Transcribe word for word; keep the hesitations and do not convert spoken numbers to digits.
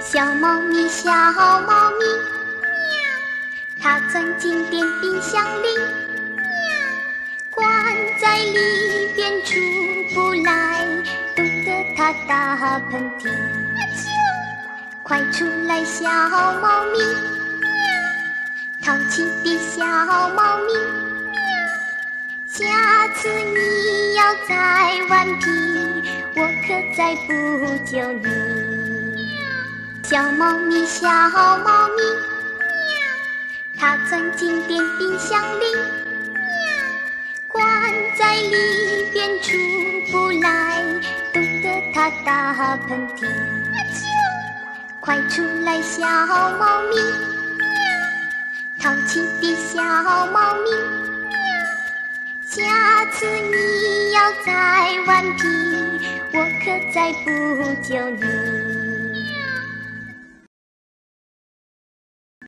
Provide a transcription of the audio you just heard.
小猫咪，小猫咪，喵！它钻进电冰箱里，喵！关在里边出不来，冻得它打喷嚏。快出来，小猫咪，喵！淘气的小猫咪，喵！下次你要再顽皮，我可再不救你。小猫咪，小猫咪，喵！它钻进电冰箱里，喵！关在里边出不来，冻得它打喷嚏。快出来，小猫咪，喵！淘气的小猫咪，喵！下次你要再顽皮，我可再不救你。